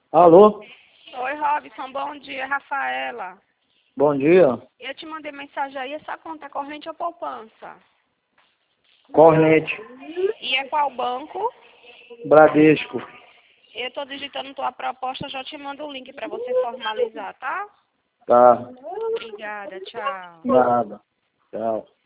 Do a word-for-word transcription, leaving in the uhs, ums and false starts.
Alô? Oi, Robson, bom dia, Rafaela. Bom dia. Eu te mandei mensagem aí, essa conta é corrente ou poupança? Cornete. E é qual banco? Bradesco. Eu tô digitando tua proposta, já te mando o link para você formalizar, tá? Tá. Obrigada, tchau. Nada. Tchau.